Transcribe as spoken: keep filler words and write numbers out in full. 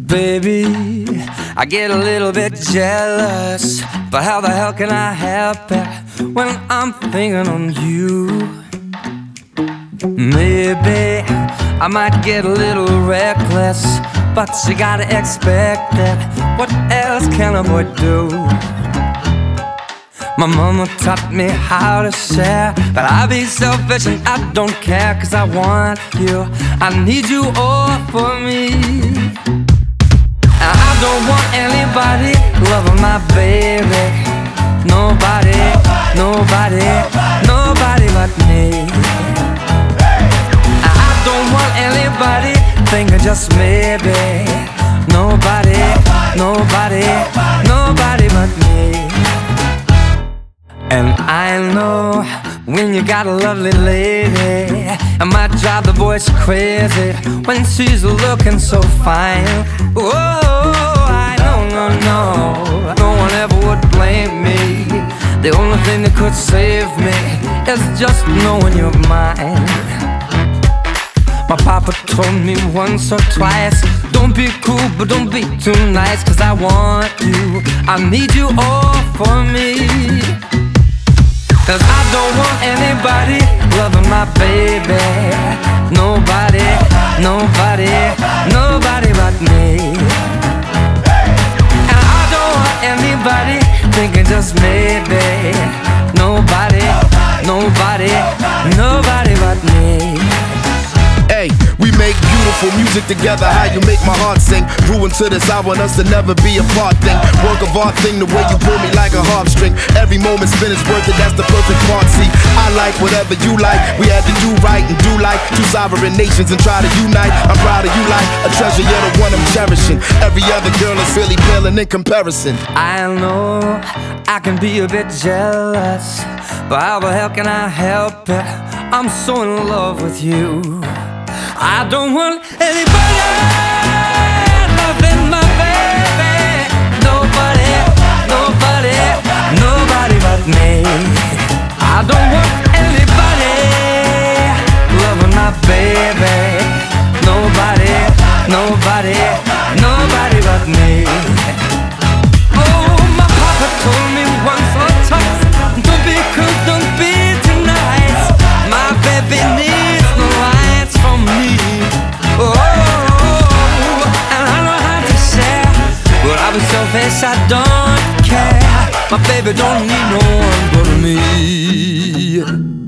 Baby, I get a little bit jealous, but how the hell can I help it when I'm thinking on you? Maybe I might get a little reckless, but you gotta expect it. What else can a boy do? My mama taught me how to share, but I be selfish and I don't care, 'cause I want you, I need you all for me. And I don't want anybody loving my baby. Nobody, nobody, nobody but me. And I don't want anybody thinking just maybe. Nobody, nobody, nobody but me. And I know when you got a lovely lady, it might drive the boys crazy when she's looking so fine. Oh, I know, no, no, no one ever would blame me. The only thing that could save me is just knowing you're mine. My papa told me once or twice, don't be cool, but don't be too nice, 'cause I want you, I need you all for me. 'Cause I don't want anybody loving my baby. Nobody, nobody, nobody but me. And I don't want anybody thinking just maybe. Nobody, nobody, nobody but me. Hey, we make beautiful music together, how you make my heart sing. Grew into this, I want us to never be apart thing. Work of art thing, the way you pull me like a harp string. Every moment spent is worth it, that's the perfect part. See, I like whatever you like. We had to do right and do like two sovereign nations and try to unite. I'm proud of you like a treasure, you're the one I'm cherishing. Every other girl is really paling in comparison. I know I can be a bit jealous, but how the hell can I help it? I'm so in love with you. I don't want anybody loving my baby. Nobody, nobody, nobody but me. I don't want anybody loving my baby. Nobody, nobody, nobody but me. Oh, my papa told me once or twice, don't be cruel, don't be too nice. My baby needs no lights from me. Oh, and I know how to share, but I'll be selfish, I don't care. My baby don't need no one but me.